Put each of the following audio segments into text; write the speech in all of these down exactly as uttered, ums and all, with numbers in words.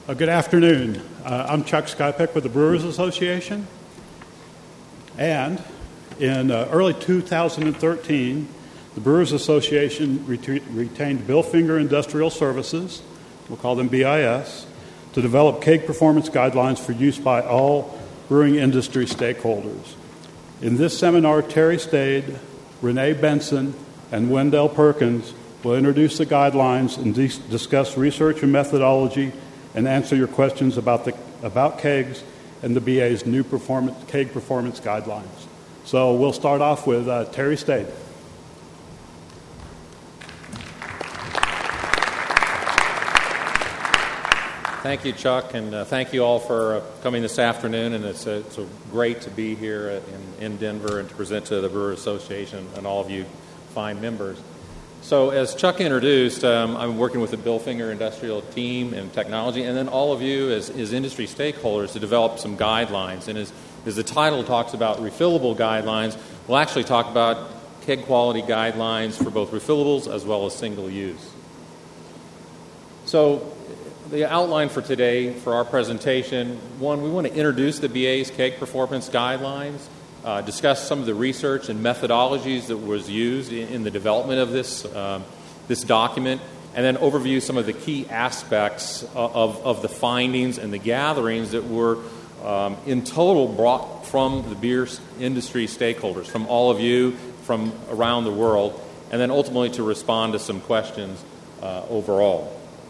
Uh, good afternoon. Uh, I'm Chuck Skypeck with the Brewers Association. And in uh, early two thousand thirteen, the Brewers Association ret- retained Bilfinger Industrial Services, we'll call them B I S, to develop keg performance guidelines for use by all brewing industry stakeholders. In this seminar, Terry Stade, Renee Benson, and Wendell Perkins will introduce the guidelines and dis- discuss research and methodology and answer your questions about the about kegs and the B A's new performance, keg performance guidelines. So we'll start off with uh, Terry Stade. Thank you, Chuck, and uh, thank you all for uh, coming this afternoon. And it's, uh, it's uh, great to be here in, in Denver and to present to the Brewer Association and all of you fine members. So as Chuck introduced, um, I'm working with the Bilfinger Industrial team and technology, and then all of you as, as industry stakeholders to develop some guidelines. And as, as the title talks about refillable guidelines, we'll actually talk about keg quality guidelines for both refillables as well as single use. So the outline for today for our presentation, one, we want to introduce the B A's keg performance guidelines, Uh, discuss some of the research and methodologies that was used in, in the development of this um, this document, and then overview some of the key aspects of, of the findings and the gatherings that were um, in total brought from the beer industry stakeholders, from all of you, from around the world, and then ultimately to respond to some questions uh, overall.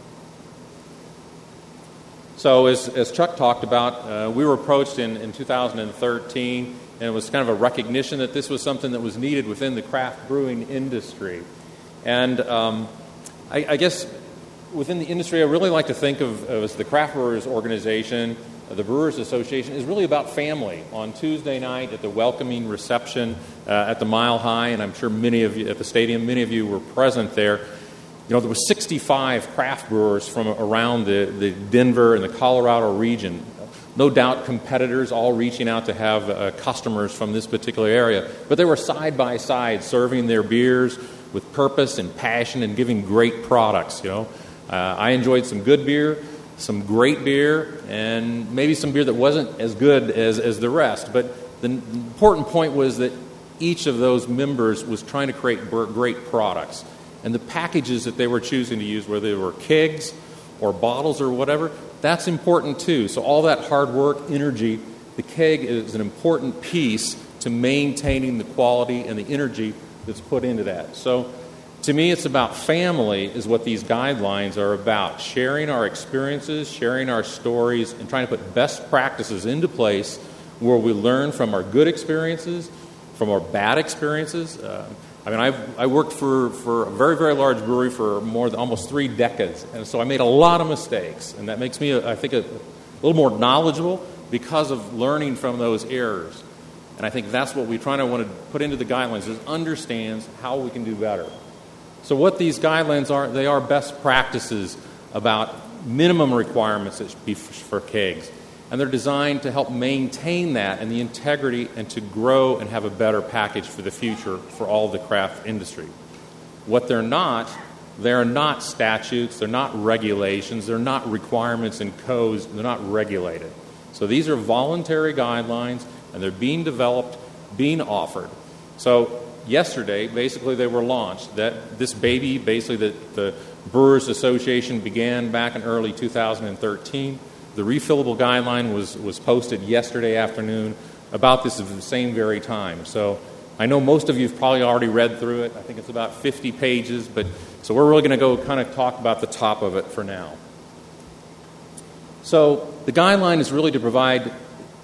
So as, as Chuck talked about, uh, we were approached in, in two thousand thirteen, and it was kind of a recognition that this was something that was needed within the craft brewing industry. And um, I, I guess within the industry, I really like to think of, of as the Craft Brewers Organization, uh, the Brewers Association, is really about family. On Tuesday night at the welcoming reception uh, at the Mile High, and I'm sure many of you at the stadium, many of you were present there. You know, there were sixty-five craft brewers from around the, the Denver and the Colorado region. No doubt competitors all reaching out to have uh, customers from this particular area. But they were side by side serving their beers with purpose and passion and giving great products, you know. Uh, I enjoyed some good beer, some great beer, and maybe some beer that wasn't as good as, as the rest. But the important point was that each of those members was trying to create great products. And the packages that they were choosing to use, whether they were kegs or bottles or whatever, that's important too. So all that hard work, energy, the keg is an important piece to maintaining the quality and the energy that's put into that. So to me, it's about family is what these guidelines are about, sharing our experiences, sharing our stories, and trying to put best practices into place where we learn from our good experiences, from our bad experiences. Uh, I mean, I've, I worked for, for a very, very large brewery for more than almost three decades, and so I made a lot of mistakes, and that makes me, I think, a, a little more knowledgeable because of learning from those errors. And I think that's what we try to want to put into the guidelines, is understands how we can do better. So what these guidelines are, they are best practices about minimum requirements that should be for, for kegs. And they're designed to help maintain that and the integrity and to grow and have a better package for the future for all of the craft industry. What they're not, they're not statutes, they're not regulations, they're not requirements and codes, they're not regulated. So these are voluntary guidelines, and they're being developed, being offered. So yesterday, basically, they were launched. That this baby, basically, that the Brewers Association began back in early two thousand thirteen. The refillable guideline was, was posted yesterday afternoon about this at the same very time. So I know most of you have probably already read through it. I think it's about fifty pages, but so we're really going to go kind of talk about the top of it for now. So the guideline is really to provide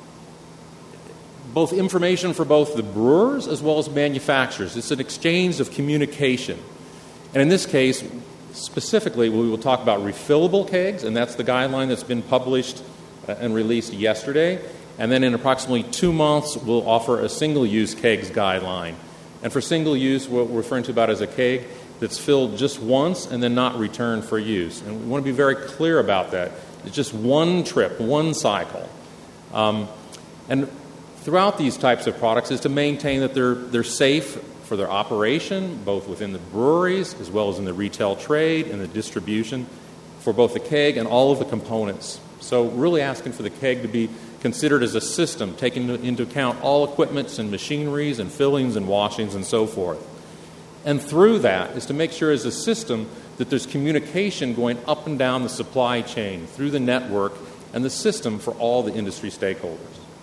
both information for both the brewers as well as manufacturers. It's an exchange of communication. And in this case, specifically, we will talk about refillable kegs, and that's the guideline that's been published and released yesterday. And then in approximately two months, we'll offer a single-use kegs guideline. And for single-use, what we're referring to about as a keg that's filled just once and then not returned for use. And we want to be very clear about that. It's just one trip, one cycle. Um, and throughout these types of products is to maintain that they're they're safe for their operation, both within the breweries as well as in the retail trade and the distribution, for both the keg and all of the components. So really asking for the keg to be considered as a system, taking into account all equipments and machineries and fillings and washings and so forth. And through that is to make sure as a system that there's communication going up and down the supply chain through the network and the system for all the industry stakeholders.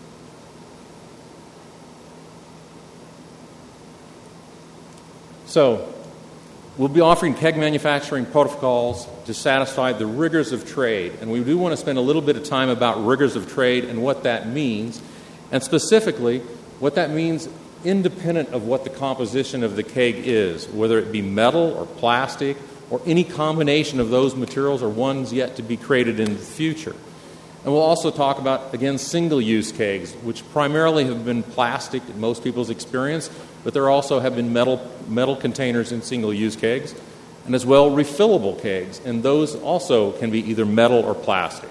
So, we'll be offering keg manufacturing protocols to satisfy the rigors of trade, and we do want to spend a little bit of time about rigors of trade and what that means, and specifically what that means independent of what the composition of the keg is, whether it be metal or plastic or any combination of those materials or ones yet to be created in the future. And we'll also talk about, again, single-use kegs, which primarily have been plastic in most people's experience, but there also have been metal, metal containers in single-use kegs, and as well refillable kegs, and those also can be either metal or plastic.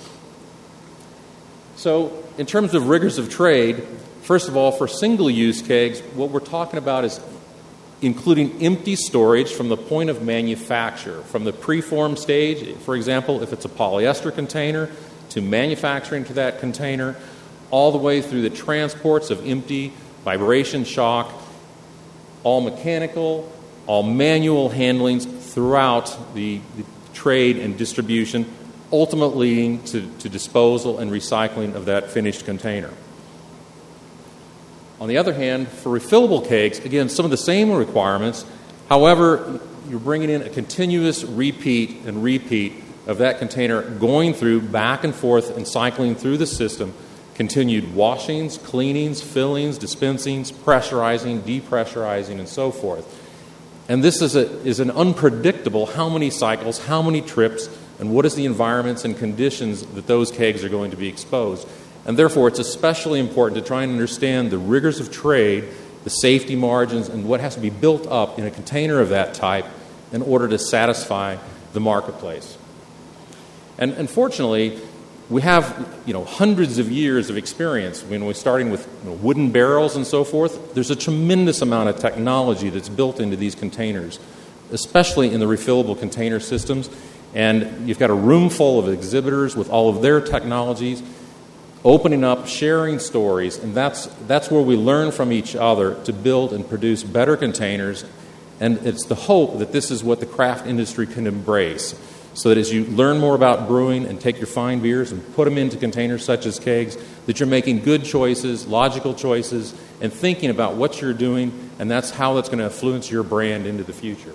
So in terms of rigors of trade, first of all, for single-use kegs, what we're talking about is including empty storage from the point of manufacture, from the preform stage, for example, if it's a polyester container, to manufacturing to that container, all the way through the transports of empty, vibration shock, all mechanical, all manual handlings throughout the, the trade and distribution, ultimately leading to, to disposal and recycling of that finished container. On the other hand, for refillable kegs, again, some of the same requirements. However, you're bringing in a continuous repeat and repeat of that container going through back and forth and cycling through the system, continued washings, cleanings, fillings, dispensings, pressurizing, depressurizing, and so forth. And this is, a, is an unpredictable how many cycles, how many trips, and what is the environments and conditions that those kegs are going to be exposed. And therefore, it's especially important to try and understand the rigors of trade, the safety margins, and what has to be built up in a container of that type in order to satisfy the marketplace. And unfortunately, we have you know hundreds of years of experience when we're starting with you know, wooden barrels and so forth. There's a tremendous amount of technology that's built into these containers, especially in the refillable container systems. And you've got a room full of exhibitors with all of their technologies, opening up, sharing stories, and that's that's where we learn from each other to build and produce better containers. And it's the hope that this is what the craft industry can embrace, so that as you learn more about brewing and take your fine beers and put them into containers such as kegs, that you're making good choices, logical choices, and thinking about what you're doing, and that's how that's going to influence your brand into the future.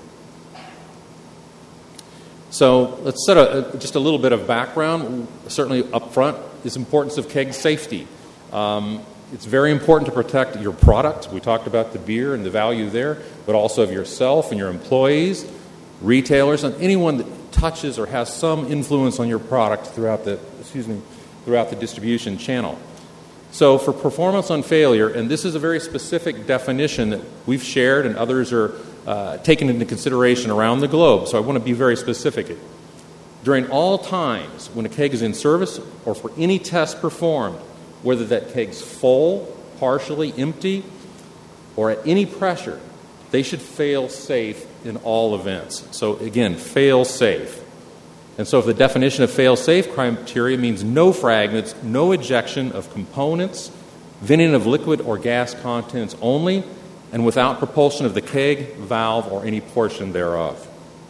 So let's set a, just a little bit of background. Certainly up front is the importance of keg safety. Um, it's very important to protect your product. We talked about the beer and the value there, but also of yourself and your employees, retailers, and anyone that touches or has some influence on your product throughout the excuse me throughout the distribution channel. So for performance on failure, and this is a very specific definition that we've shared and others are uh, taken into consideration around the globe, so I want to be very specific. During all times when a keg is in service or for any test performed, whether that keg's full, partially empty, or at any pressure, they should fail safe in all events. So again, fail safe. And so if the definition of fail safe criteria means no fragments, no ejection of components, venting of liquid or gas contents only, and without propulsion of the keg, valve, or any portion thereof.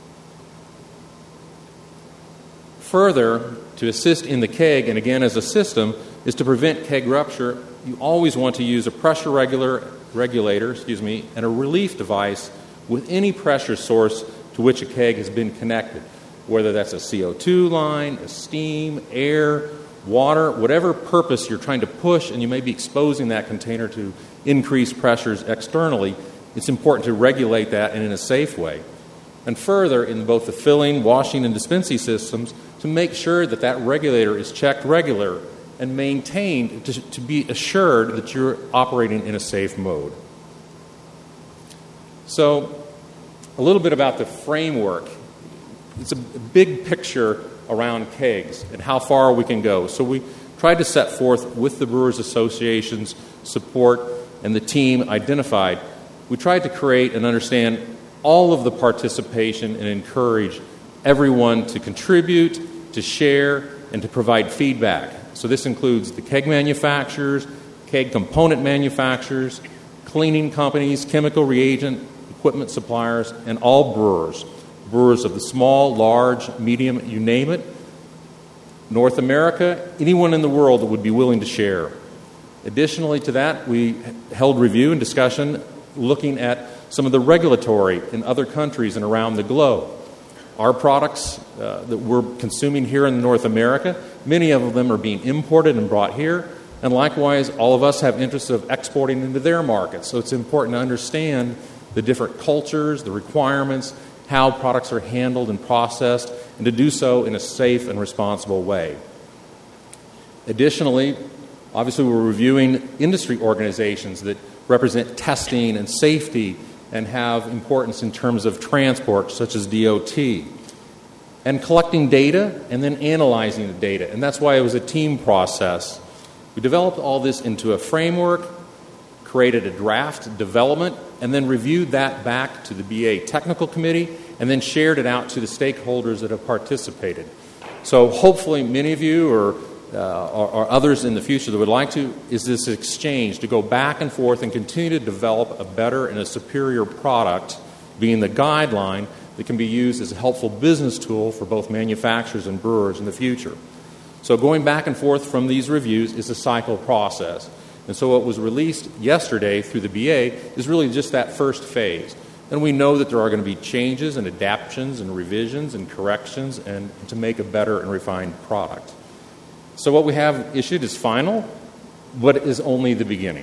Further, to assist in the keg, and again as a system, is to prevent keg rupture, you always want to use a pressure regular, regulator excuse me, and a relief device with any pressure source to which a keg has been connected, whether that's a C O two line, a steam, air, water, whatever purpose you're trying to push, and you may be exposing that container to increased pressures externally, it's important to regulate that and in a safe way. And further, in both the filling, washing, and dispensing systems, to make sure that that regulator is checked regular and maintained to, to be assured that you're operating in a safe mode. So, a little bit about the framework. It's a big picture around kegs and how far we can go. So we tried to set forth with the Brewers Association's support and the team identified, we tried to create and understand all of the participation and encourage everyone to contribute, to share, and to provide feedback. So this includes the keg manufacturers, keg component manufacturers, cleaning companies, chemical reagent, equipment suppliers, and all brewers. Brewers of the small, large, medium, you name it. North America, anyone in the world that would be willing to share. Additionally to that, we held review and discussion looking at some of the regulatory in other countries and around the globe. Our products uh, that we're consuming here in North America, many of them are being imported and brought here, and likewise, all of us have interests of exporting into their markets. So it's important to understand the different cultures, the requirements, how products are handled and processed, and to do so in a safe and responsible way. Additionally, obviously, we're reviewing industry organizations that represent testing and safety and have importance in terms of transport, such as D O T, and collecting data and then analyzing the data. And that's why it was a team process. We developed all this into a framework, created a draft development, and then reviewed that back to the B A Technical Committee, and then shared it out to the stakeholders that have participated. So hopefully many of you or Uh, or, or others in the future that would like to, is this exchange to go back and forth and continue to develop a better and a superior product, being the guideline that can be used as a helpful business tool for both manufacturers and brewers in the future. So going back and forth from these reviews is a cycle process. And so what was released yesterday through the B A is really just that first phase. And we know that there are going to be changes and adaptations and revisions and corrections and to make a better and refined product. So what we have issued is final, but it is only the beginning.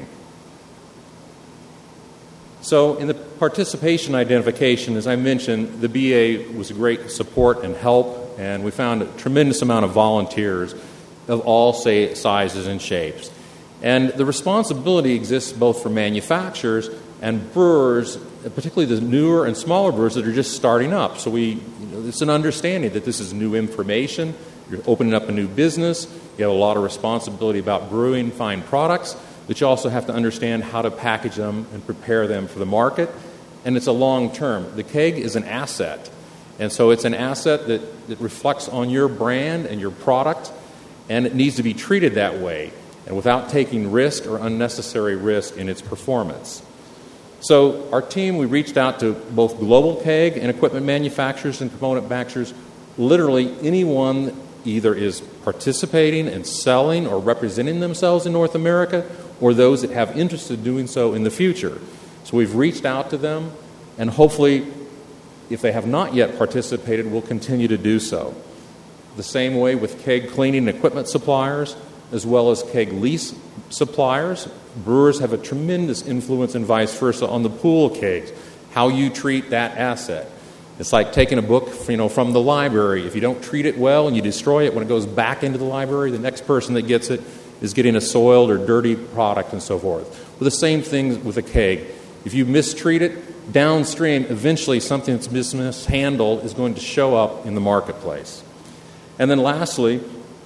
So in the participation identification, as I mentioned, the B A was a great support and help, and we found a tremendous amount of volunteers of all say, sizes and shapes. And the responsibility exists both for manufacturers and brewers, particularly the newer and smaller brewers that are just starting up. So we, you know, it's an understanding that this is new information. You're opening up a new business. You have a lot of responsibility about brewing fine products, but you also have to understand how to package them and prepare them for the market. And it's a long term. The keg is an asset. And so it's an asset that, that reflects on your brand and your product, and it needs to be treated that way, and without taking risk or unnecessary risk in its performance. So our team, we reached out to both global keg and equipment manufacturers and component manufacturers. Literally anyone either is participating and selling or representing themselves in North America, or those that have interest in doing so in the future. So we've reached out to them, and hopefully, if they have not yet participated, we'll continue to do so. The same way with keg cleaning equipment suppliers, as well as keg lease suppliers. Brewers have a tremendous influence and vice versa on the pool kegs, how you treat that asset. It's like taking a book, you know, from the library. If you don't treat it well and you destroy it, when it goes back into the library, the next person that gets it is getting a soiled or dirty product and so forth. Well, the same thing with a keg. If you mistreat it, downstream, eventually something that's mishandled is going to show up in the marketplace. And then lastly,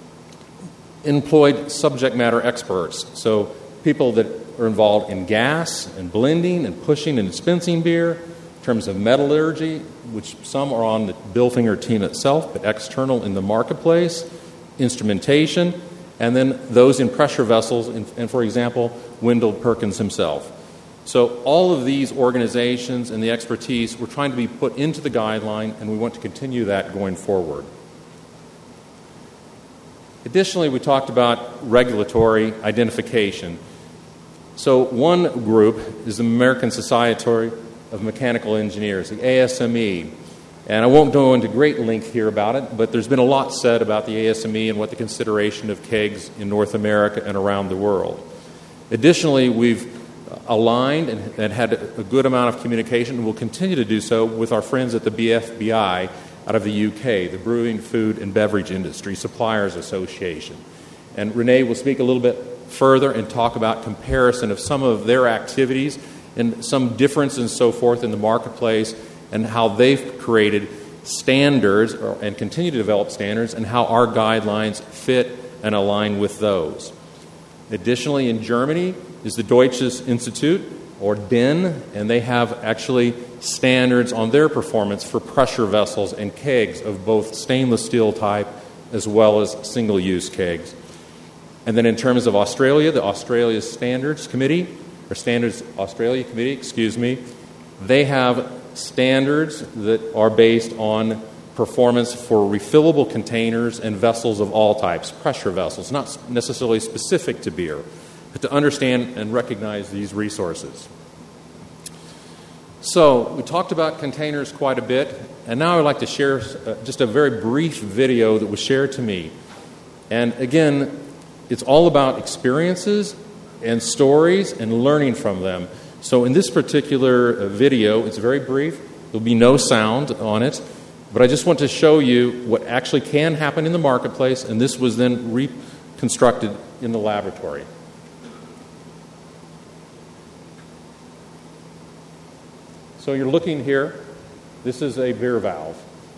employed subject matter experts. So people that are involved in gas and blending and pushing and dispensing beer, in terms of metallurgy, which some are on the Bilfinger team itself, but external in the marketplace, instrumentation, and then those in pressure vessels, and, and for example, Wendell Perkins himself. So all of these organizations and the expertise, we're trying to be put into the guideline, and we want to continue that going forward. Additionally, we talked about regulatory identification. So one group is the American Society of Mechanical Engineers, the A S M E. And I won't go into great length here about it, but there's been a lot said about the A S M E and what the consideration of kegs in North America and around the world. Additionally, we've aligned and, and had a good amount of communication, and will continue to do so with our friends at the B F B I out of the U K, the Brewing, Food, and Beverage Industry Suppliers Association. And Renee will speak a little bit further and talk about comparison of some of their activities and some difference and so forth in the marketplace, and how they've created standards or, and continue to develop standards, and how our guidelines fit and align with those. Additionally, in Germany is the Deutsches Institut, or D I N, and they have actually standards on their performance for pressure vessels and kegs of both stainless steel type as well as single-use kegs. And then in terms of Australia, the Australia Standards Committee, or Standards Australia Committee, excuse me, they have standards that are based on performance for refillable containers and vessels of all types, pressure vessels, not necessarily specific to beer, but to understand and recognize these resources. So we talked about containers quite a bit, and now I'd like to share uh, just a very brief video that was shared to me. And again, it's all about experiences and stories and learning from them. So in this particular uh, video, it's very brief. There'll be no sound on it, but I just want to show you what actually can happen in the marketplace, and this was then reconstructed in the laboratory. So you're looking here. This is a beer valve.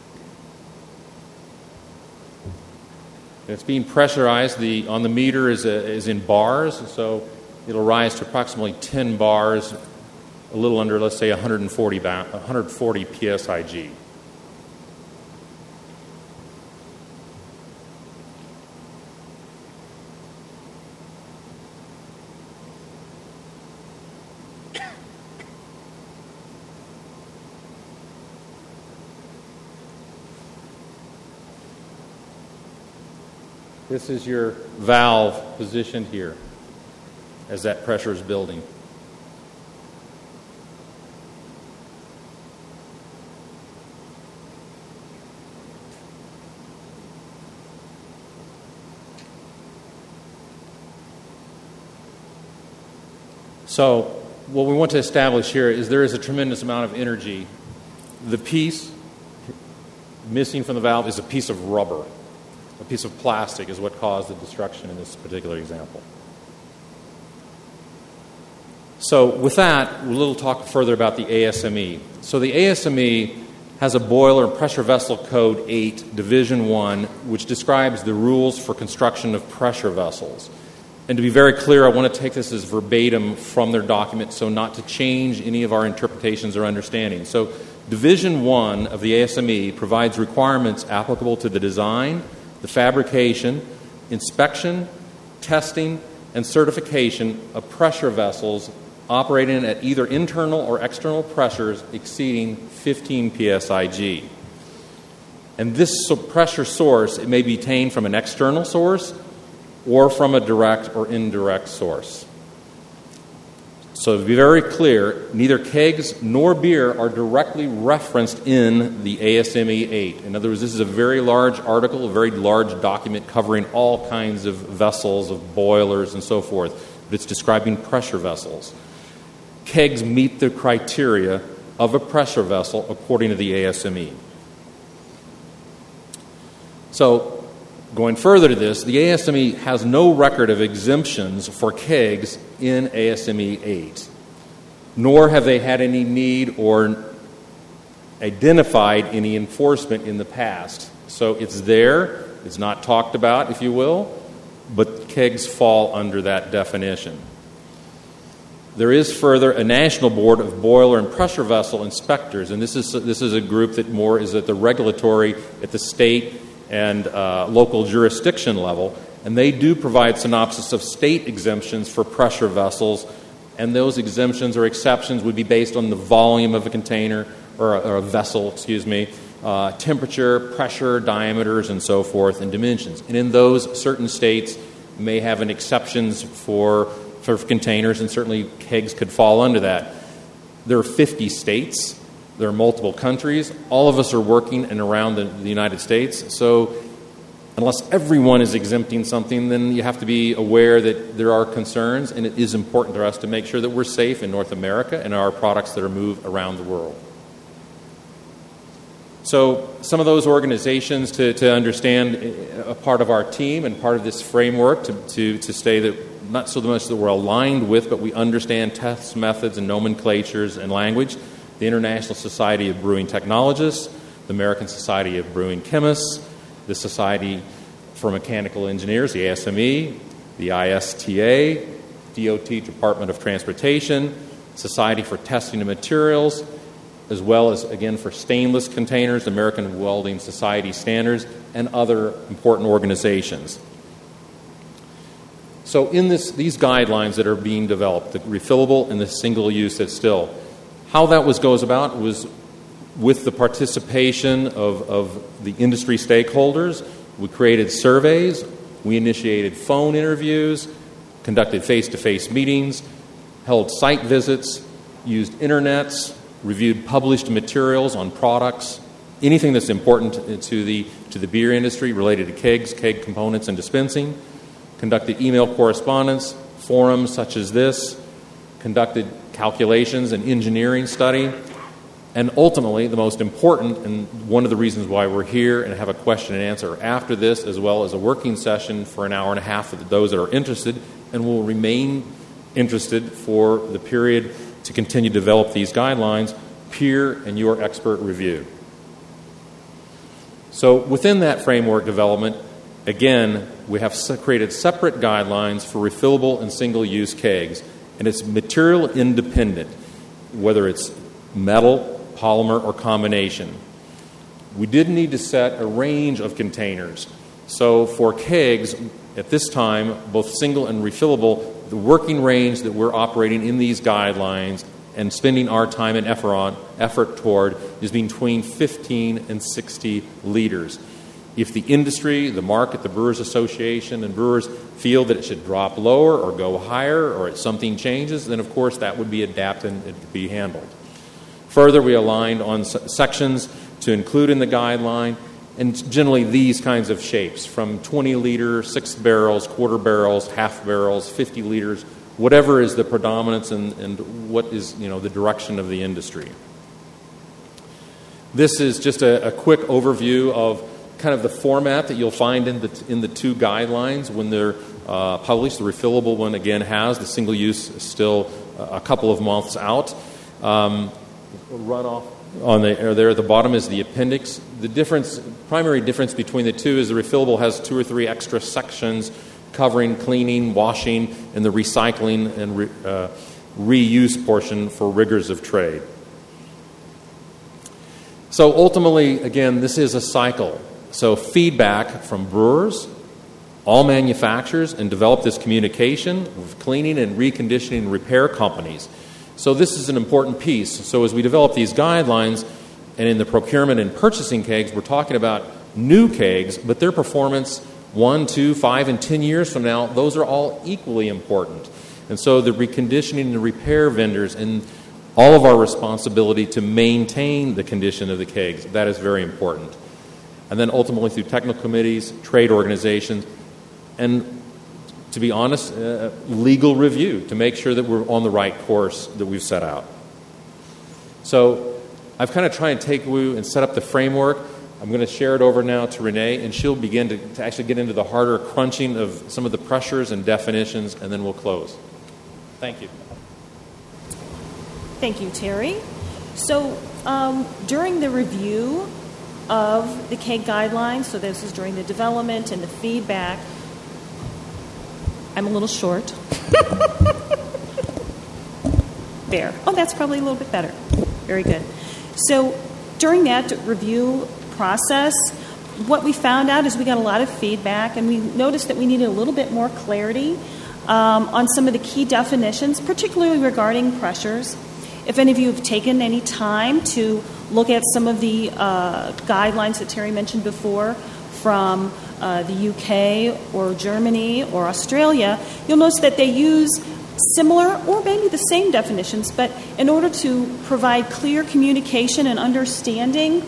It's being pressurized. The on the meter is a, is in bars, so it'll rise to approximately ten bars, a little under, let's say, one hundred forty, one hundred forty P S I G. This is your valve positioned here as that pressure is building. So what we want to establish here is there is a tremendous amount of energy. The piece missing from the valve is a piece of rubber. A piece of plastic is what caused the destruction in this particular example. So with that, we'll little talk further about the A S M E. So the A S M E has a boiler and pressure vessel code eight, division one, which describes the rules for construction of pressure vessels. And to be very clear, I want to take this as verbatim from their document, so not to change any of our interpretations or understanding. So division one of the A S M E provides requirements applicable to the design, the fabrication, inspection, testing, and certification of pressure vessels operating at either internal or external pressures exceeding fifteen P S I G. And this pressure source, it may be obtained from an external source or from a direct or indirect source. So to be very clear, neither kegs nor beer are directly referenced in the A S M E eight. In other words, this is a very large article, a very large document covering all kinds of vessels, of boilers, and so forth. But it's describing pressure vessels. Kegs meet the criteria of a pressure vessel according to the A S M E. So, going further to this, the A S M E has no record of exemptions for kegs in A S M E eight, nor have they had any need or identified any enforcement in the past. So it's there, it's not talked about, if you will, but kegs fall under that definition. There is further a National Board of Boiler and Pressure Vessel Inspectors, and this is this is a group that more is at the regulatory, at the state and uh, local jurisdiction level, and they do provide synopsis of state exemptions for pressure vessels, and those exemptions or exceptions would be based on the volume of a container or a, or a vessel, excuse me, uh, temperature, pressure, diameters, and so forth, and dimensions. And in those, certain states may have an exceptions for for containers, and certainly kegs could fall under that. There are fifty states. There are multiple countries. All of us are working and around the, the United States. So unless everyone is exempting something, then you have to be aware that there are concerns, and it is important for us to make sure that we're safe in North America and our products that are moved around the world. So some of those organizations to, to understand a part of our team and part of this framework to, to, to say that not so much that we're aligned with, but we understand test methods and nomenclatures and language. The International Society of Brewing Technologists, the American Society of Brewing Chemists, the Society for Mechanical Engineers, the A S M E, the I S T A, D O T, Department of Transportation, Society for Testing of Materials, as well as, again, for stainless containers, American Welding Society standards, and other important organizations. So in this, these guidelines that are being developed, the refillable and the single-use at still, how that was goes about was with the participation of, of the industry stakeholders. We created surveys, we initiated phone interviews, conducted face-to-face meetings, held site visits, used internets, reviewed published materials on products, anything that's important to the, to the beer industry related to kegs, keg components, and dispensing, conducted email correspondence, forums such as this, conducted calculations and engineering study, and ultimately, the most important, and one of the reasons why we're here and have a question and answer after this, as well as a working session for an hour and a half for those that are interested, and will remain interested for the period to continue to develop these guidelines, peer and your expert review. So within that framework development, again, we have created separate guidelines for refillable and single-use kegs, and it's material independent, whether it's metal, polymer, or combination. We did need to set a range of containers. So for kegs, at this time, both single and refillable, the working range that we're operating in these guidelines and spending our time and effort on effort toward is between fifteen and sixty liters. If the industry, the market, the Brewers Association, and brewers feel that it should drop lower or go higher, or if something changes, then of course that would be adapted and be handled. Further, we aligned on sections to include in the guideline, and generally these kinds of shapes, from twenty liter, six barrels, quarter barrels, half barrels, fifty liters, whatever is the predominance and, and what is, you know, the direction of the industry. This is just a, a quick overview of kind of the format that you'll find in the in the two guidelines when they're uh, published. The refillable one, again, has the single use still a couple of months out. Um, run off on the or there at the bottom is the appendix. The difference, primary difference between the two is the refillable has two or three extra sections covering cleaning, washing, and the recycling and re, uh, reuse portion for rigors of trade. So ultimately, again, this is a cycle. So feedback from brewers, all manufacturers, and develop this communication with cleaning and reconditioning and repair companies. So this is an important piece. So as we develop these guidelines, and in the procurement and purchasing kegs, we're talking about new kegs, but their performance one, two, five, and ten years from now, those are all equally important. And so the reconditioning and repair vendors and all of our responsibility to maintain the condition of the kegs, that is very important. And then ultimately through technical committees, trade organizations, and to be honest, uh, legal review to make sure that we're on the right course that we've set out. So I've kind of tried to take you and set up the framework. I'm going to share it over now to Renee, and she'll begin to, to actually get into the harder crunching of some of the pressures and definitions, and then we'll close. Thank you. Thank you, Terry. So um, during the review of the keg guidelines, so this is during the development and the feedback, I'm a little short. There. Oh, that's probably a little bit better. Very good. So during that review process, what we found out is we got a lot of feedback, and we noticed that we needed a little bit more clarity um, on some of the key definitions, particularly regarding pressures. If any of you have taken any time to look at some of the uh, guidelines that Terry mentioned before from uh, the U K or Germany or Australia, you'll notice that they use similar or maybe the same definitions, but in order to provide clear communication and understanding,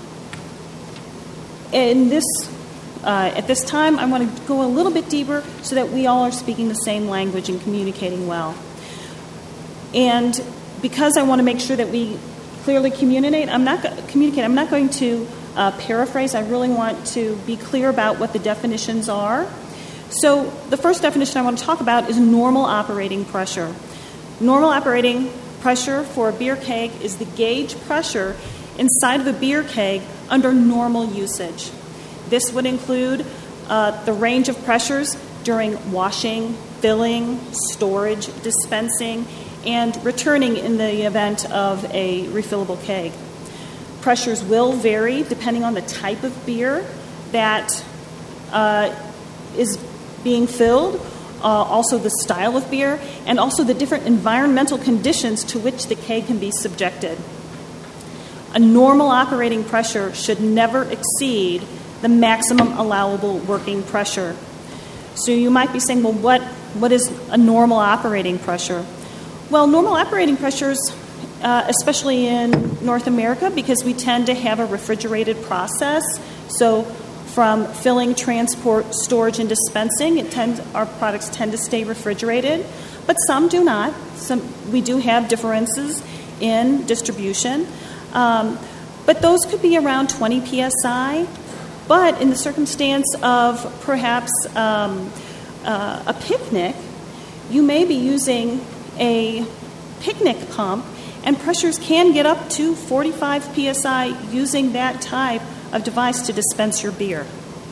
in this, uh, at this time, I want to go a little bit deeper so that we all are speaking the same language and communicating well. And because I want to make sure that we clearly communicate, I'm not communicate. I'm not going to uh, paraphrase. I really want to be clear about what the definitions are. So the first definition I want to talk about is normal operating pressure. Normal operating pressure for a beer keg is the gauge pressure inside of a beer keg under normal usage. This would include uh, the range of pressures during washing, filling, storage, dispensing, and returning in the event of a refillable keg. Pressures will vary depending on the type of beer that uh, is being filled, uh, also the style of beer, and also the different environmental conditions to which the keg can be subjected. A normal operating pressure should never exceed the maximum allowable working pressure. So you might be saying, well, what, what is a normal operating pressure? Well, normal operating pressures, uh, especially in North America, because we tend to have a refrigerated process, so from filling, transport, storage, and dispensing, it tends, our products tend to stay refrigerated, but some do not. Some, we do have differences in distribution, um, but those could be around twenty P S I. But in the circumstance of perhaps um, uh, a picnic, you may be using a picnic pump, and pressures can get up to forty-five P S I using that type of device to dispense your beer.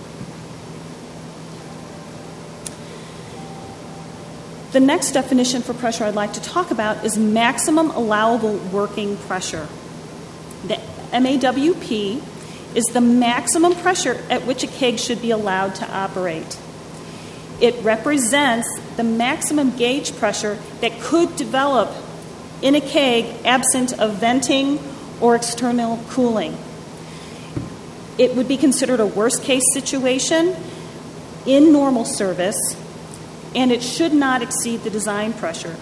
The next definition for pressure I'd like to talk about is maximum allowable working pressure. The M A W P is the maximum pressure at which a keg should be allowed to operate. It represents the maximum gauge pressure that could develop in a keg absent of venting or external cooling. It would be considered a worst-case situation in normal service, and it should not exceed the design pressure.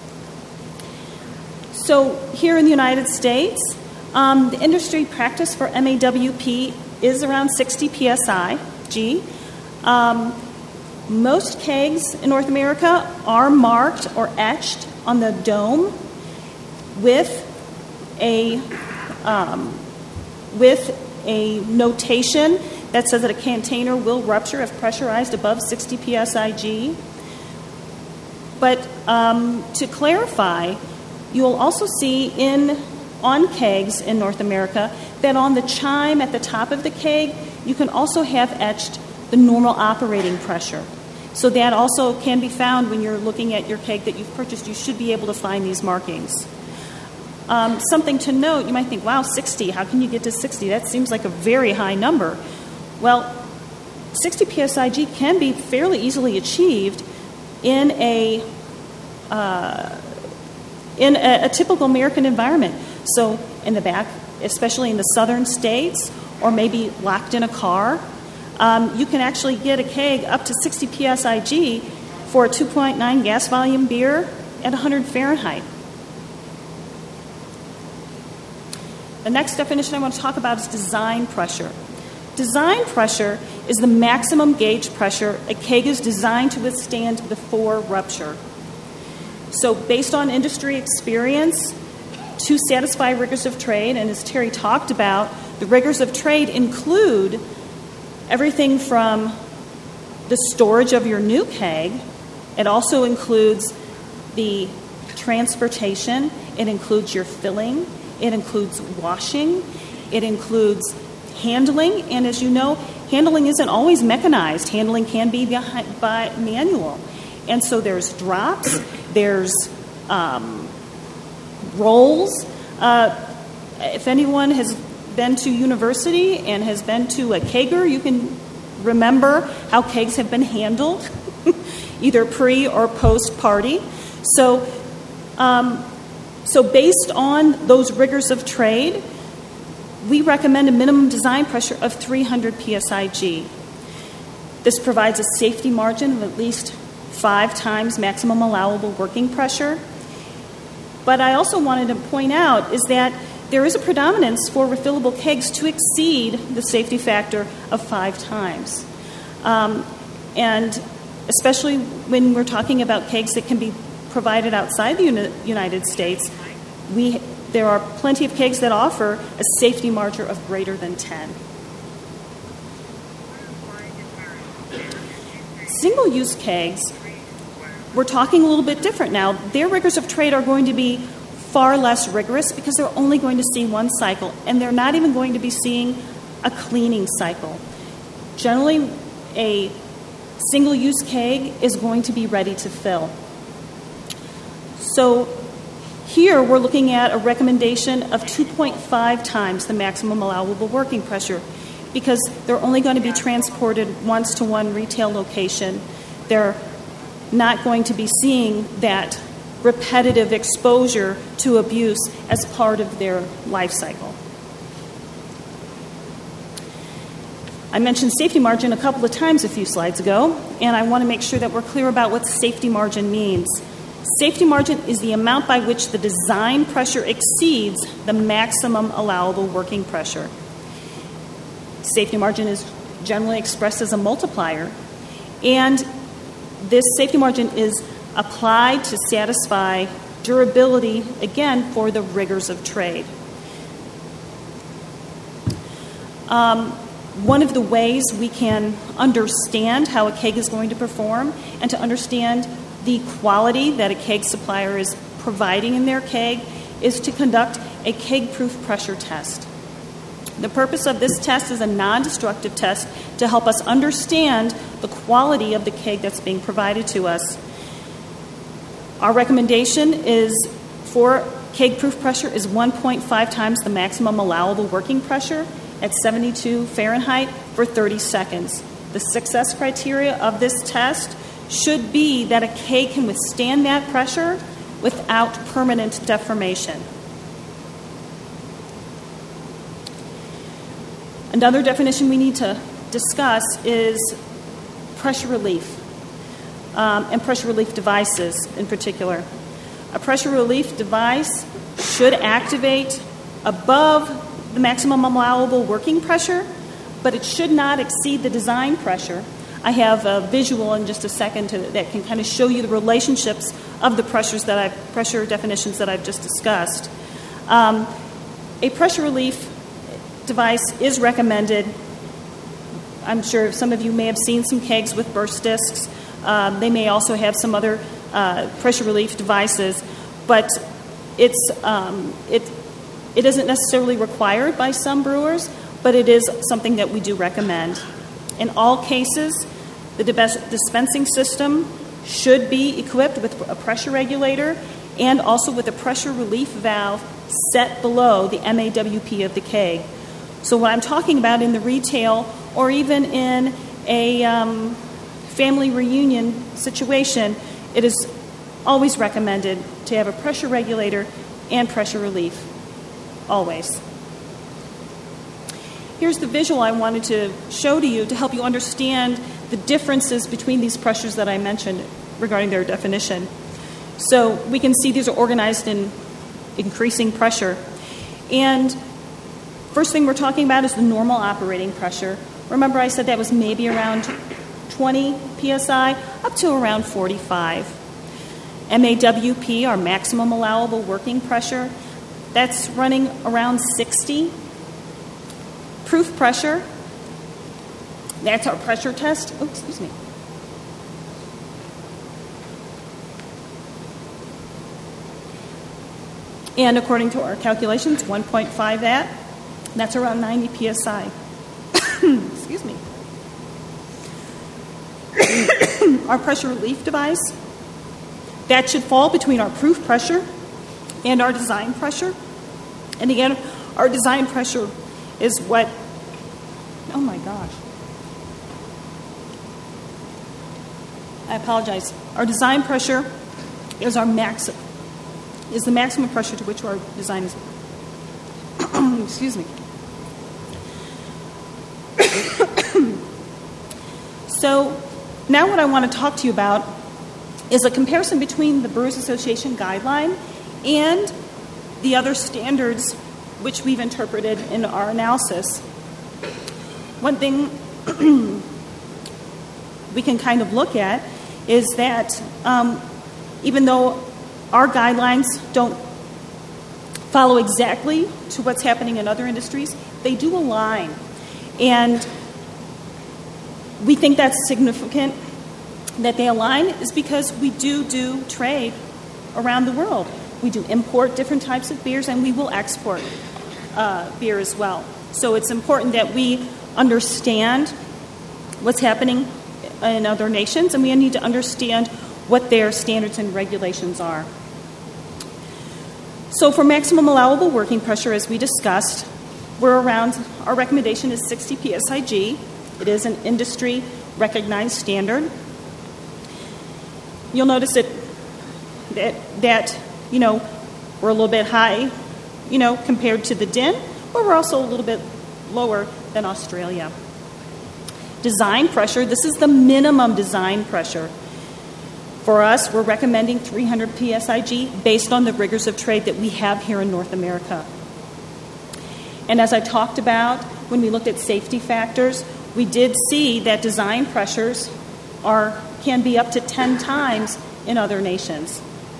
So here in the United States, Um, the industry practice for M A W P is around sixty P S I G. Um, most kegs in North America are marked or etched on the dome with a um, with a notation that says that a container will rupture if pressurized above sixty P S I G. But um, to clarify, you will also see in on kegs in North America that on the chime at the top of the keg, you can also have etched the normal operating pressure. So that also can be found when you're looking at your keg that you've purchased. You should be able to find these markings. Um, something to note, you might think, wow, sixty, how can you get to sixty? That seems like a very high number. Well, sixty P S I G can be fairly easily achieved in a uh, in a, a typical American environment. So in the back, especially in the southern states, or maybe locked in a car, um, you can actually get a keg up to sixty P S I G for a two point nine gas volume beer at one hundred Fahrenheit. The next definition I want to talk about is design pressure. Design pressure is the maximum gauge pressure a keg is designed to withstand before rupture. So based on industry experience, to satisfy rigors of trade, and as Terry talked about, the rigors of trade include everything from the storage of your new keg. It also includes the transportation. It includes your filling. It includes washing. It includes handling. And as you know, handling isn't always mechanized. Handling can be by, by manual. And so there's drops. There's um, rolls. Uh, if anyone has been to university and has been to a kegger, you can remember how kegs have been handled, either pre or post party. So, um, so based on those rigors of trade, we recommend a minimum design pressure of three hundred P S I G. This provides a safety margin of at least five times maximum allowable working pressure. But I also wanted to point out is that there is a predominance for refillable kegs to exceed the safety factor of five times. Um, and especially when we're talking about kegs that can be provided outside the uni- United States, we, there are plenty of kegs that offer a safety margin of greater than ten. Single-use kegs, we're talking a little bit different now. Their rigors of trade are going to be far less rigorous because they're only going to see one cycle, and they're not even going to be seeing a cleaning cycle. Generally, a single-use keg is going to be ready to fill. So Here, we're looking at a recommendation of two point five times the maximum allowable working pressure because they're only going to be transported once to one retail location. They're not going to be seeing that repetitive exposure to abuse as part of their life cycle. I mentioned safety margin a couple of times a few slides ago, and I want to make sure that we're clear about what safety margin means. Safety margin is the amount by which the design pressure exceeds the maximum allowable working pressure. Safety margin is generally expressed as a multiplier, and this safety margin is applied to satisfy durability, again, for the rigors of trade. Um, one of the ways we can understand how a keg is going to perform and to understand the quality that a keg supplier is providing in their keg is to conduct a keg-proof pressure test. The purpose of this test is a non-destructive test to help us understand the quality of the keg that's being provided to us. Our recommendation is for keg-proof pressure is one point five times the maximum allowable working pressure at seventy-two Fahrenheit for thirty seconds. The success criteria of this test should be that a keg can withstand that pressure without permanent deformation. Another definition we need to discuss is pressure relief, um, and pressure relief devices in particular. A pressure relief device should activate above the maximum allowable working pressure, but it should not exceed the design pressure. I have a visual in just a second to, that can kind of show you the relationships of the pressures that I've, pressure definitions that I've just discussed. Um, a pressure relief device is recommended. I'm sure some of you may have seen some kegs with burst discs. Um, they may also have some other uh, pressure relief devices, but it's um, it it isn't necessarily required by some brewers, but it is something that we do recommend. In all cases, the dispensing system should be equipped with a pressure regulator and also with a pressure relief valve set below the M A W P of the keg. So what I'm talking about in the retail or even in a um, family reunion situation, it is always recommended to have a pressure regulator and pressure relief, always. Here's the visual I wanted to show to you to help you understand the differences between these pressures that I mentioned regarding their definition. So we can see these are organized in increasing pressure. And first thing we're talking about is the normal operating pressure. Remember I said that was maybe around twenty P S I up to around forty-five. M A W P, our maximum allowable working pressure, that's running around sixty. Proof pressure, that's our pressure test. Oh, excuse me. And according to our calculations, one point five that, that's around ninety P S I. Excuse me. Our pressure relief device, that should fall between our proof pressure and our design pressure. And again, our design pressure is what, oh my gosh. I apologize. Our design pressure is our max, is the maximum pressure to which our design is, excuse me. So now what I want to talk to you about is a comparison between the Brewers Association guideline and the other standards which we've interpreted in our analysis. One thing we can kind of look at is that um, even though our guidelines don't follow exactly to what's happening in other industries, they do align. And we think that's significant that they align is because we do do trade around the world. We do import different types of beers, and we will export uh, beer as well. So it's important that we understand what's happening in other nations, and we need to understand what their standards and regulations are. So for maximum allowable working pressure, as we discussed, we're around, our recommendation is sixty P S I G. It is an industry recognized standard. You'll notice that, that, that, you know, we're a little bit high, you know, compared to the D I N, but we're also a little bit lower than Australia. Design pressure, this is the minimum design pressure. For us, we're recommending three hundred P S I G based on the rigors of trade that we have here in North America. And as I talked about, when we looked at safety factors, we did see that design pressures are can be up to ten times in other nations.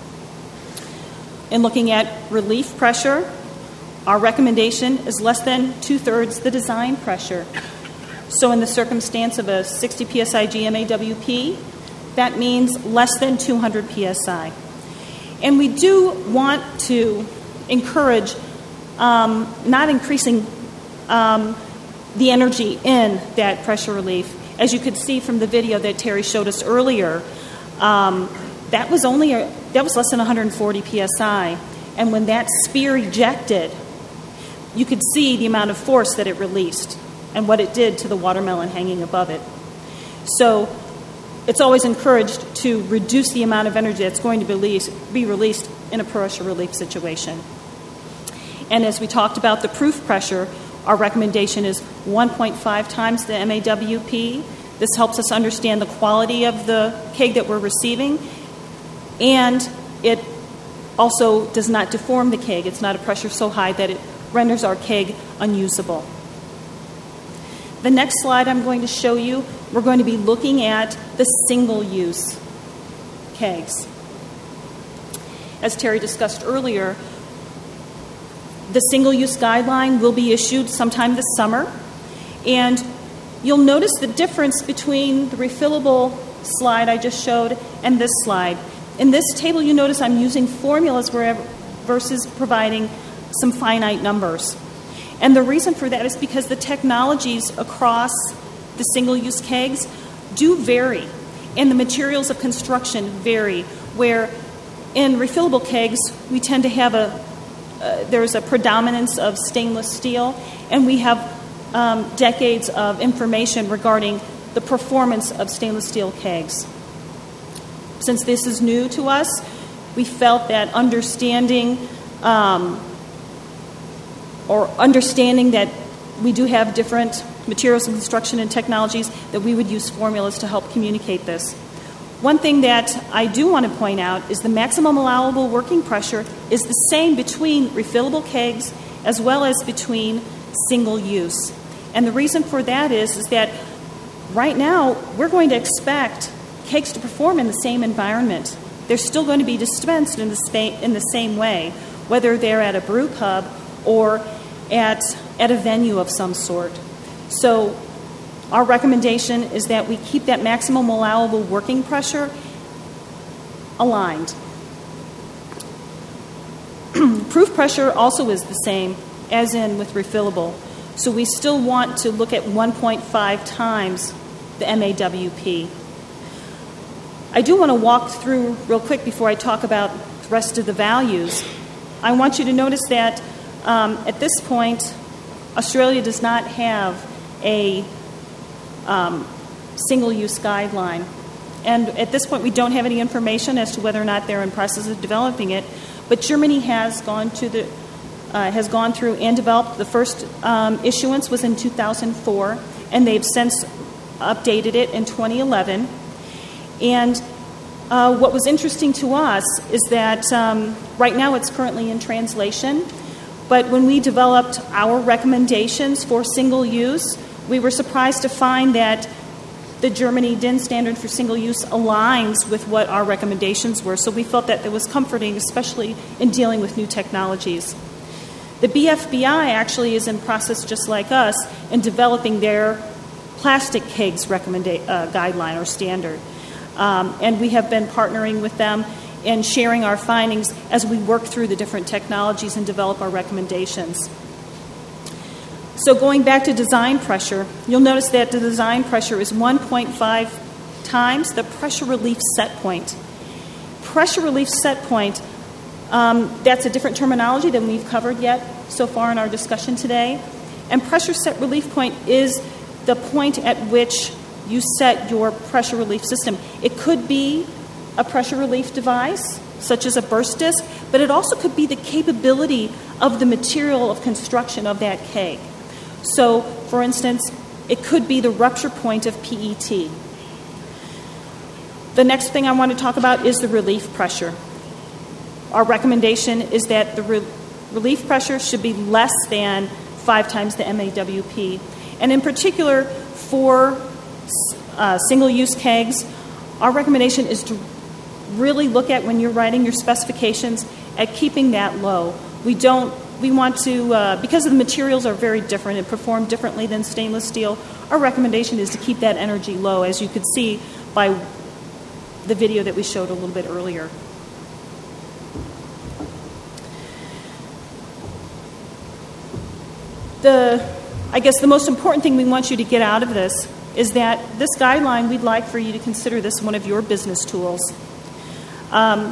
In looking at relief pressure, our recommendation is less than two-thirds the design pressure. So in the circumstance of a sixty P S I G M A W P, that means less than two hundred P S I. And we do want to encourage um, not increasing um, the energy in that pressure relief. As you could see from the video that Terry showed us earlier, um, that was only a, that was less than one hundred forty P S I. And when that spear ejected, you could see the amount of force that it released and what it did to the watermelon hanging above it. So it's always encouraged to reduce the amount of energy that's going to be released, be released in a pressure relief situation. And as we talked about the proof pressure, our recommendation is one point five times the M A W P. This helps us understand the quality of the keg that we're receiving, and it also does not deform the keg. It's not a pressure so high that it renders our keg unusable. The next slide I'm going to show you, we're going to be looking at the single-use kegs. As Terry discussed earlier, the single-use guideline will be issued sometime this summer, and you'll notice the difference between the refillable slide I just showed and this slide. In this table, you notice I'm using formulas versus providing some finite numbers. And the reason for that is because the technologies across the single-use kegs do vary, and the materials of construction vary, where in refillable kegs, we tend to have a, uh, there's a predominance of stainless steel, and we have um, decades of information regarding the performance of stainless steel kegs. Since this is new to us, we felt that understanding um, or understanding that we do have different materials of construction and technologies, that we would use formulas to help communicate this. One thing that I do want to point out is the maximum allowable working pressure is the same between refillable kegs as well as between single use. And the reason for that is, is that right now we're going to expect kegs to perform in the same environment. They're still going to be dispensed in the, spa- in the same way, whether they're at a brew pub or at, at a venue of some sort. So our recommendation is that we keep that maximum allowable working pressure aligned. Proof pressure also is the same as in with refillable. So we still want to look at one point five times the M A W P. I do want to walk through real quick before I talk about the rest of the values. I want you to notice that um, at this point, Australia does not have a um, single-use guideline. And at this point, we don't have any information as to whether or not they're in process of developing it. But Germany has gone to the uh, has gone through and developed. The first um, issuance was in two thousand four, and they've since updated it in twenty eleven. And uh, what was interesting to us is that um, right now it's currently in translation, but when we developed our recommendations for single use, we were surprised to find that the Germany D I N standard for single use aligns with what our recommendations were. So we felt that it was comforting, especially in dealing with new technologies. The B F B I actually is in process, just like us, in developing their plastic kegs recommenda- uh, guideline or standard. Um, and we have been partnering with them and sharing our findings as we work through the different technologies and develop our recommendations. So going back to design pressure, you'll notice that the design pressure is one point five times the pressure relief set point. Pressure relief set point Um, that's a different terminology than we've covered yet so far in our discussion today. And pressure set relief point is the point at which you set your pressure relief system. It could be a pressure relief device, such as a burst disc, but it also could be the capability of the material of construction of that keg. So, for instance, it could be the rupture point of P E T. The next thing I want to talk about is the relief pressure. Our recommendation is that the re- relief pressure should be less than five times the M A W P. And in particular, for uh, single-use kegs, our recommendation is to really look at, when you're writing your specifications, at keeping that low. We don't, we want to, uh, because the materials are very different and perform differently than stainless steel, our recommendation is to keep that energy low, as you could see by the video that we showed a little bit earlier. The, I guess the most important thing we want you to get out of this is that this guideline, we'd like for you to consider this one of your business tools. Um,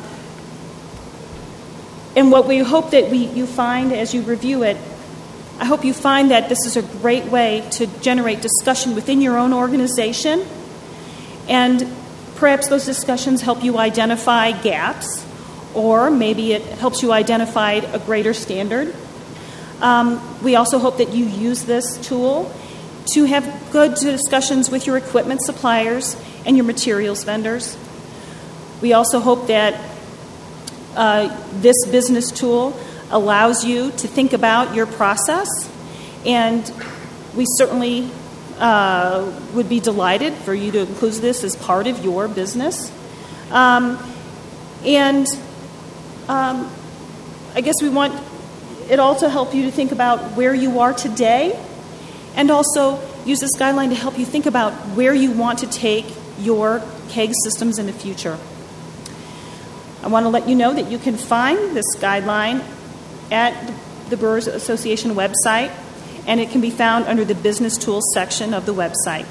and what we hope that we, you find as you review it, I hope you find that this is a great way to generate discussion within your own organization, and perhaps those discussions help you identify gaps, or maybe it helps you identify a greater standard. Um, we also hope that you use this tool to have good discussions with your equipment suppliers and your materials vendors. We also hope that uh, this business tool allows you to think about your process, and we certainly uh, would be delighted for you to include this as part of your business. Um, and um, I guess we want it also help you to think about where you are today, and also use this guideline to help you think about where you want to take your keg systems in the future. I want to let you know that you can find this guideline at the Brewers Association website, and it can be found under the Business Tools section of the website.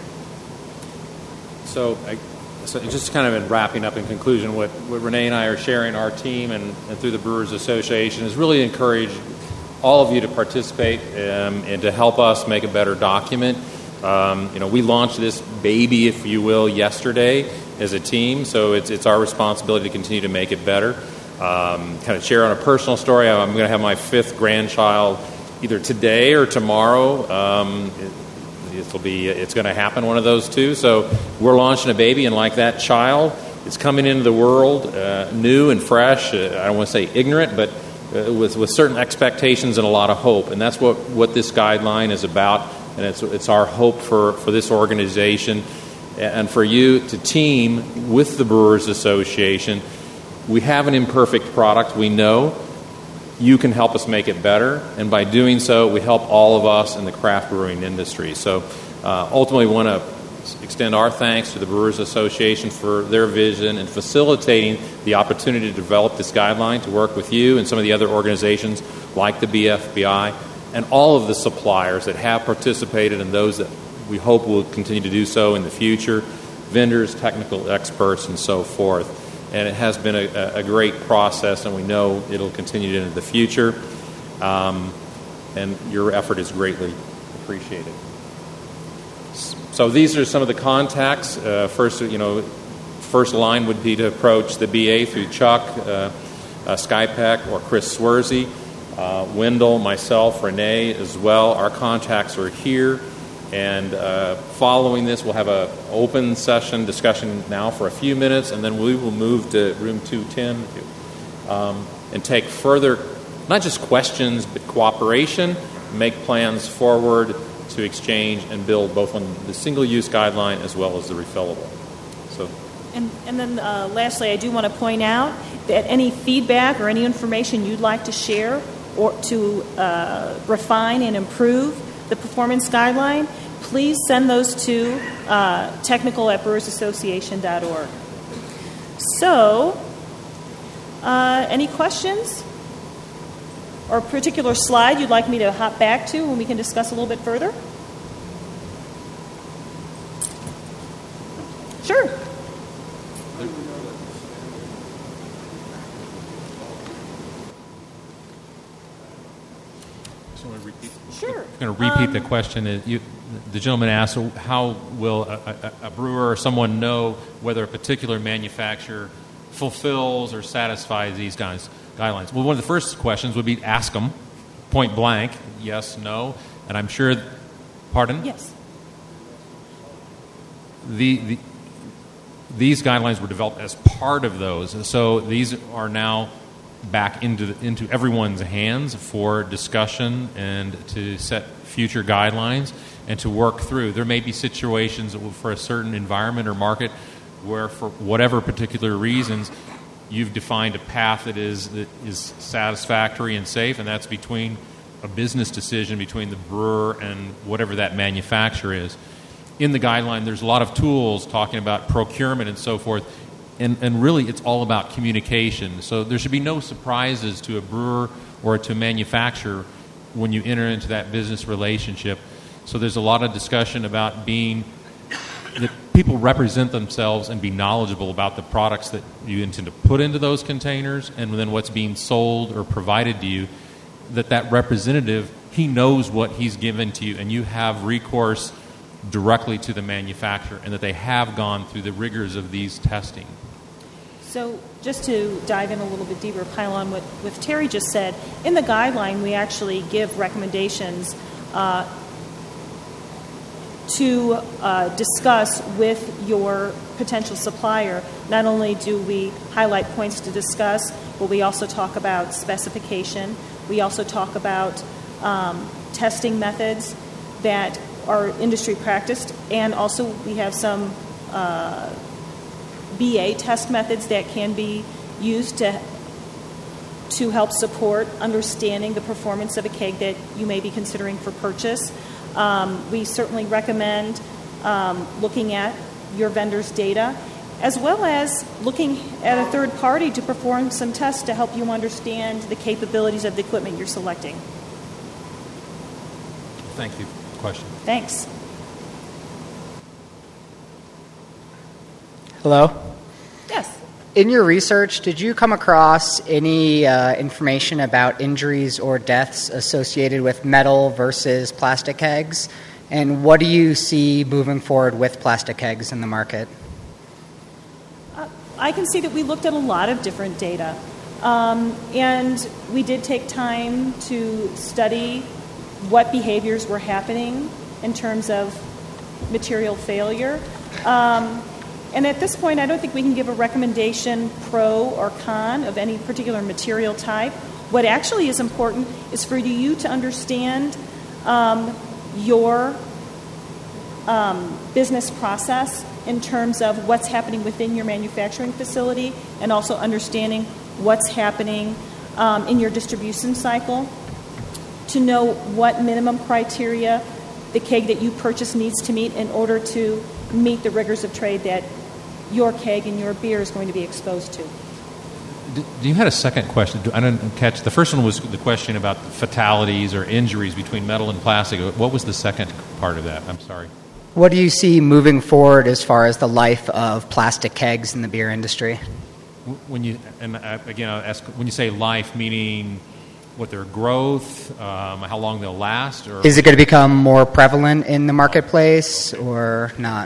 So, I, so just kind of in wrapping up in conclusion, what, what Renee and I are sharing, our team and, and through the Brewers Association, is really encourage all of you to participate um, and to help us make a better document. Um, you know, we launched this baby, if you will, yesterday as a team, so it's it's our responsibility to continue to make it better. Um, kind of share on a personal story. I'm going to have my fifth grandchild either today or tomorrow. Um, it, it'll be it's going to happen, one of those two. So we're launching a baby, and like that child, it's coming into the world uh, new and fresh. Uh, I don't want to say ignorant, but uh, with with certain expectations and a lot of hope. And that's what, what this guideline is about. And it's it's our hope for, for this organization and for you to team with the Brewers Association. We have an imperfect product, we know. You can help us make it better, and by doing so, we help all of us in the craft brewing industry. So uh, ultimately, we want to extend our thanks to the Brewers Association for their vision and facilitating the opportunity to develop this guideline, to work with you and some of the other organizations like the B F B I, and all of the suppliers that have participated and those that we hope will continue to do so in the future, vendors, technical experts, and so forth. And it has been a, a great process, and we know it'll continue into the future. Um, and your effort is greatly appreciated. So these are some of the contacts. Uh, first, you know, first line would be to approach the B A through Chuck, uh, uh, Skypec, or Chris Swersey. Uh, Wendell, myself, Renee as well. Our contacts are here. And uh, following this, we'll have an open session discussion now for a few minutes, and then we will move to room two ten um, and take further, not just questions, but cooperation, make plans forward to exchange and build both on the single-use guideline as well as the refillable. So. And, and then uh, lastly, I do want to point out that any feedback or any information you'd like to share or to uh, refine and improve the performance guideline, please send those to uh, technical at brewers association dot org. So, uh, any questions? Or a particular slide you'd like me to hop back to when we can discuss a little bit further? Sure. Sure. I'm going to repeat Um, the question. Is you, the gentleman asked, how will a, a, a brewer or someone know whether a particular manufacturer fulfills or satisfies these guys, guidelines? Well, one of the first questions would be ask them, point blank, yes, no. And I'm sure, pardon? Yes. The, the These guidelines were developed as part of those, and so these are now back into the, into everyone's hands for discussion and to set future guidelines and to work through. There may be situations for a certain environment or market where, for whatever particular reasons, you've defined a path that is that is satisfactory and safe, and that's between a business decision between the brewer and whatever that manufacturer is. In the guideline, there's a lot of tools talking about procurement and so forth, and, and really it's all about communication. So there should be no surprises to a brewer or to a manufacturer when you enter into that business relationship. So there's a lot of discussion about being, that people represent themselves and be knowledgeable about the products that you intend to put into those containers and then what's being sold or provided to you, that that representative, he knows what he's given to you and you have recourse directly to the manufacturer and that they have gone through the rigors of these testing. So just to dive in a little bit deeper, pile on what, what Terry just said, in the guideline we actually give recommendations uh, to uh, discuss with your potential supplier. Not only do we highlight points to discuss, but we also talk about specification. We also talk about um, testing methods that are industry practiced, and also we have some uh, B A test methods that can be used to to help support understanding the performance of a keg that you may be considering for purchase. Um, we certainly recommend um, looking at your vendor's data, as well as looking at a third party to perform some tests to help you understand the capabilities of the equipment you're selecting. Thank you. Question. Thanks. Hello? Yes. In your research, did you come across any uh, information about injuries or deaths associated with metal versus plastic kegs? And what do you see moving forward with plastic kegs in the market? Uh, I can see that we looked at a lot of different data. Um, and we did take time to study what behaviors were happening in terms of material failure. Um, and at this point, I don't think we can give a recommendation pro or con of any particular material type. What actually is important is for you to understand um, your um, business process in terms of what's happening within your manufacturing facility and also understanding what's happening um, in your distribution cycle, to know what minimum criteria the keg that you purchase needs to meet in order to meet the rigors of trade that your keg and your beer is going to be exposed to. Do you had a second question? I didn't catch. The first one was the question about fatalities or injuries between metal and plastic. What was the second part of that? I'm sorry. What do you see moving forward as far as the life of plastic kegs in the beer industry? When you, and again, I'll ask, when you say life, meaning what their growth, um, how long they'll last? Or is it going to become more prevalent in the marketplace or not?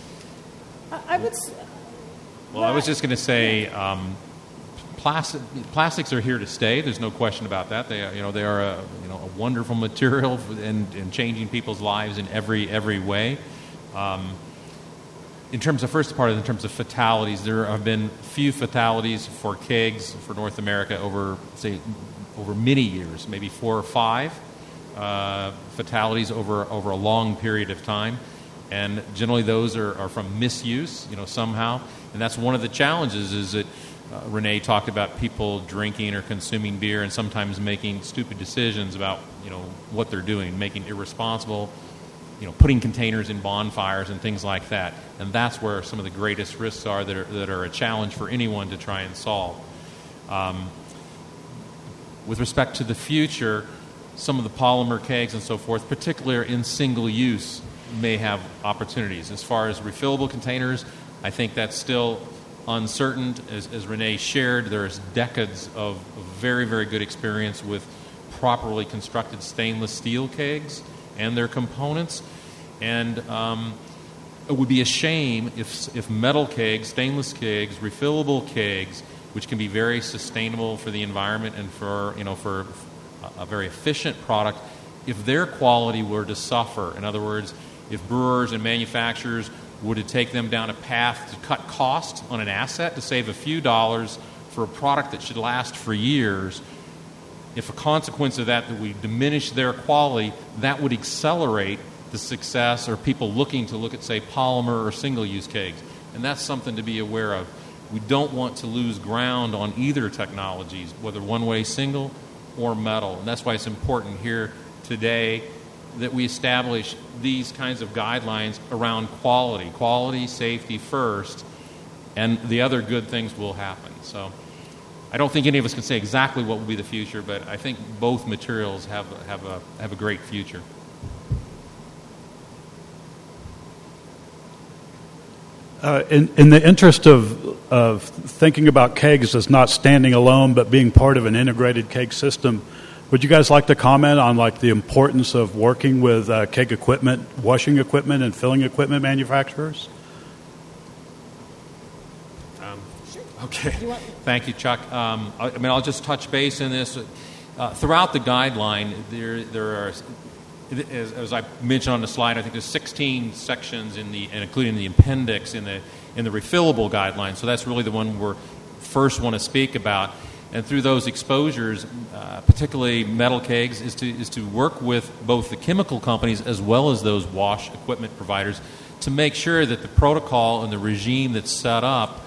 I would. Well, I was just going to say, um, plastic, plastics are here to stay. There's no question about that. They, are, you know, they are a, you know, a wonderful material in, in changing people's lives in every every way. Um, in terms of first part, in terms of fatalities, there have been few fatalities for kegs for North America over, say, over many years, maybe four or five uh, fatalities over over a long period of time, and generally those are, are from misuse, you know, somehow, and that's one of the challenges. Is that uh, Renee talked about people drinking or consuming beer and sometimes making stupid decisions about, you know, what they're doing, making irresponsible, you know, putting containers in bonfires and things like that, and that's where some of the greatest risks are that are that are a challenge for anyone to try and solve. Um, With respect to the future, some of the polymer kegs and so forth, particularly in single use, may have opportunities. As far as refillable containers, I think that's still uncertain. As, as Renee shared, there's decades of very, very good experience with properly constructed stainless steel kegs and their components. And um, it would be a shame if if metal kegs, stainless kegs, refillable kegs, which can be very sustainable for the environment and for, you know, for a very efficient product, if their quality were to suffer. In other words, if brewers and manufacturers were to take them down a path to cut cost on an asset to save a few dollars for a product that should last for years, if a consequence of that that we diminish their quality, that would accelerate the success or people looking to look at, say, polymer or single-use kegs. And that's something to be aware of. We don't want to lose ground on either technologies, whether one-way single or metal. And that's why it's important here today that we establish these kinds of guidelines around quality. Quality, safety first, and the other good things will happen. So I don't think any of us can say exactly what will be the future, but I think both materials have, have, a, have a great future. Uh, in, in the interest of, of thinking about kegs as not standing alone but being part of an integrated keg system, would you guys like to comment on like the importance of working with uh, keg equipment, washing equipment, and filling equipment manufacturers? Um, okay. Thank you, Chuck. Um, I, I mean, I'll just touch base in this. Uh, throughout the guideline, there there are, as, as I mentioned on the slide, I think there's sixteen sections in the, and including the appendix in the in the refillable guideline. So that's really the one we first want to speak about. And through those exposures, uh, particularly metal kegs, is to is to work with both the chemical companies as well as those wash equipment providers to make sure that the protocol and the regime that's set up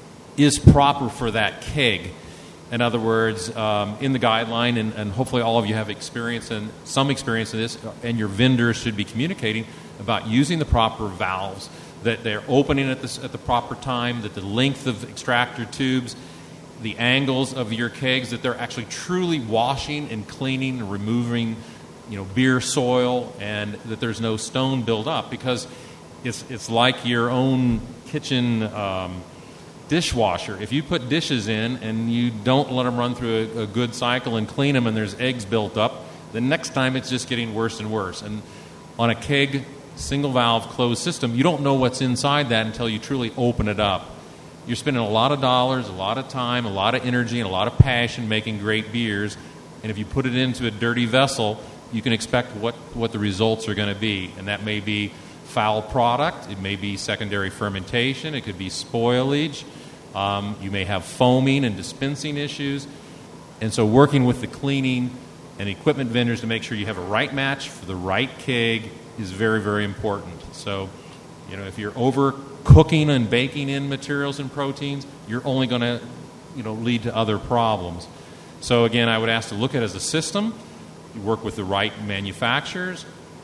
is proper for that keg. In other words, um, in the guideline, and, and hopefully all of you have experience and some experience in this, and your vendors should be communicating about using the proper valves, that they're opening at the, at the proper time, that the length of extractor tubes, the angles of your kegs, that they're actually truly washing and cleaning and removing, you know, beer soil, and that there's no stone buildup, because it's it's like your own kitchen um, dishwasher. If you put dishes in and you don't let them run through a, a good cycle and clean them, and there's eggs built up, the next time it's just getting worse and worse. And on a keg single valve closed system, you don't know what's inside that until you truly open it up. You're spending a lot of dollars, a lot of time, a lot of energy, and a lot of passion making great beers. And if you put it into a dirty vessel, you can expect what, what the results are going to be. And that may be foul product. It may be secondary fermentation. It could be spoilage. Um, you may have foaming and dispensing issues. And so working with the cleaning and equipment vendors to make sure you have a right match for the right keg is very, very important. So, you know, if you're over cooking and baking in materials and proteins, you're only going to, you know, lead to other problems. So again, I would ask to look at it as a system. You work with the right manufacturers.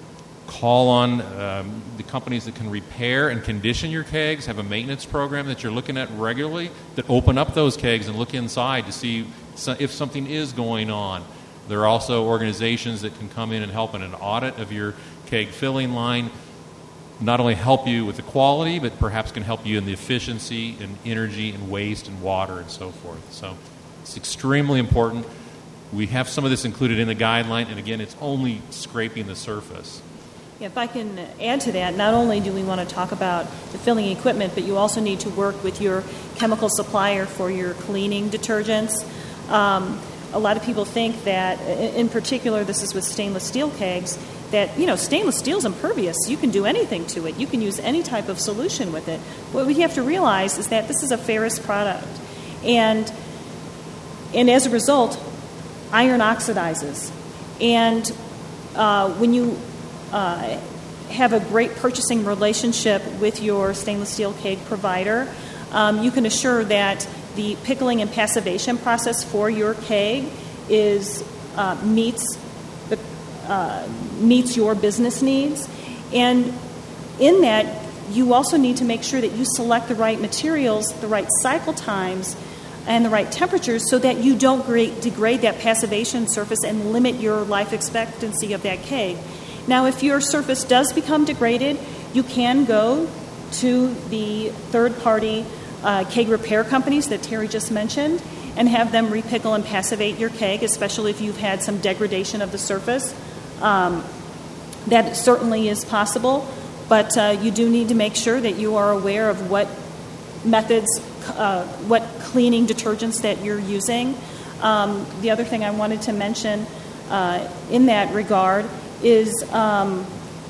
Call on um, the companies that can repair and condition your kegs. Have a maintenance program that you're looking at regularly, that open up those kegs and look inside to see if something is going on. There are also organizations that can come in and help in an audit of your keg filling line, not only help you with the quality, but perhaps can help you in the efficiency and energy and waste and water and so forth. So it's extremely important. We have some of this included in the guideline, and again, it's only scraping the surface. Yeah, if I can add to that, not only do we want to talk about the filling equipment, but you also need to work with your chemical supplier for your cleaning detergents. Um, a lot of people think that, in particular, this is with stainless steel kegs, that, you know, stainless steel is impervious. You can do anything to it. You can use any type of solution with it. What we have to realize is that this is a ferrous product. And, and as a result, iron oxidizes. And uh, when you uh, have a great purchasing relationship with your stainless steel keg provider, um, you can assure that the pickling and passivation process for your keg is uh, meets the uh, meets your business needs. And in that, you also need to make sure that you select the right materials, the right cycle times, and the right temperatures so that you don't grade, degrade that passivation surface and limit your life expectancy of that keg. Now, if your surface does become degraded, you can go to the third-party uh, keg repair companies that Terry just mentioned, and have them repickle and passivate your keg, especially if you've had some degradation of the surface. Um, that certainly is possible, but uh, you do need to make sure that you are aware of what methods, uh, what cleaning detergents that you're using. Um, the other thing I wanted to mention uh, in that regard is um,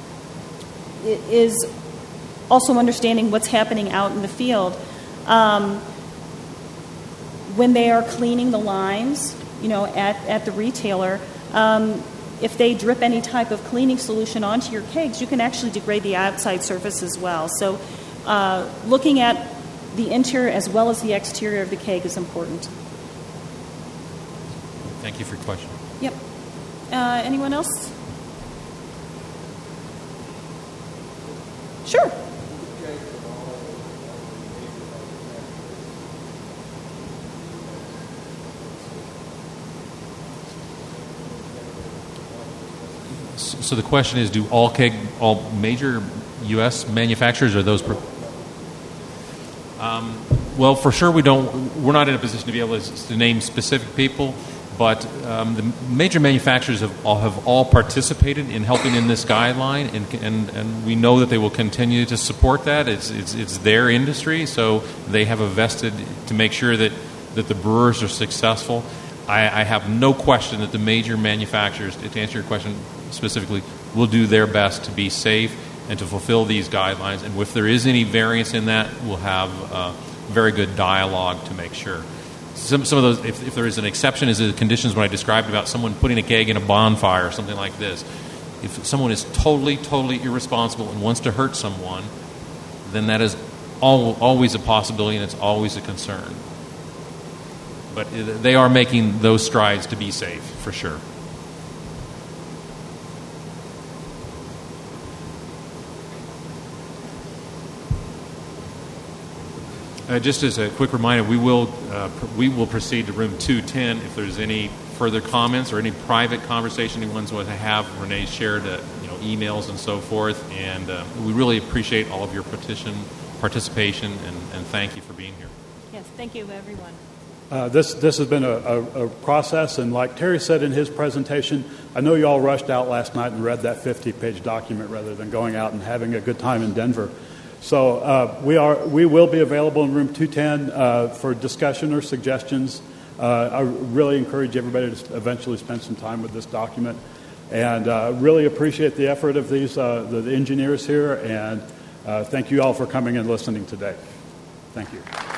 is also understanding what's happening out in the field. Um, when they are cleaning the lines, you know, at, at the retailer, um, if they drip any type of cleaning solution onto your kegs, you can actually degrade the outside surface as well. So uh, looking at the interior as well as the exterior of the keg is important. Thank you for your question. Yep. Uh, anyone else? Sure. So the question is, do all keg, all major U S manufacturers, are those... Pro- um, well, for sure we don't, we're not in a position to be able to, to name specific people, but um, the major manufacturers have all, have all participated in helping in this guideline, and, and, and we know that they will continue to support that. It's, it's, it's their industry, so they have a vested to make sure that, that the brewers are successful. I, I have no question that the major manufacturers, to answer your question specifically, will do their best to be safe and to fulfill these guidelines. And if there is any variance in that, we'll have uh, very good dialogue to make sure. Some, some of those, if, if there is an exception, is the conditions when I described about someone putting a keg in a bonfire or something like this. If someone is totally, totally irresponsible and wants to hurt someone, then that is al- always a possibility and it's always a concern. But they are making those strides to be safe, for sure. Uh, just as a quick reminder, we will uh, pr- we will proceed to room two ten. If there's any further comments or any private conversation anyone wants to have, Renee shared uh, you know emails and so forth, and uh, we really appreciate all of your petition participation and, and thank you for being here. Yes, thank you, everyone. Uh, this this has been a, a, a process, and like Terry said in his presentation, I know you all rushed out last night and read that fifty-page document rather than going out and having a good time in Denver. So uh, we are we will be available in room two ten uh, for discussion or suggestions. Uh, I really encourage everybody to eventually spend some time with this document, and uh, really appreciate the effort of these uh, the, the engineers here, and uh, thank you all for coming and listening today. Thank you.